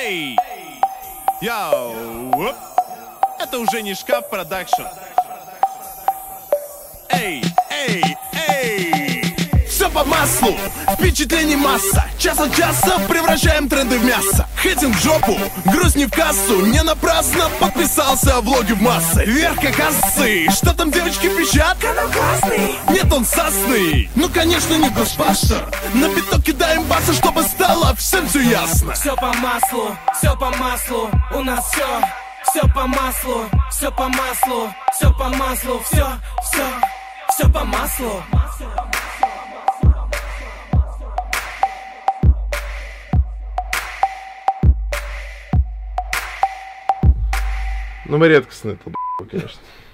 Эй! Йоу! Это уже не шкаф продакшн. Эй! Эй! Эй! Все по маслу, впечатлений масса. Час от часа превращаем тренды в мясо. Хейтинг в жопу, грусть не в кассу. Не напрасно подписался о влоге в массы. Вверх как осы, что там девочки пищат? Канал классный, нет он сасный. Ну конечно не Госбастер. На биток кидаем басы, чтобы стало всем все ясно. Все по маслу, у нас все по маслу, все по маслу, все по маслу, все по маслу. Ну, мы редкостные, конечно.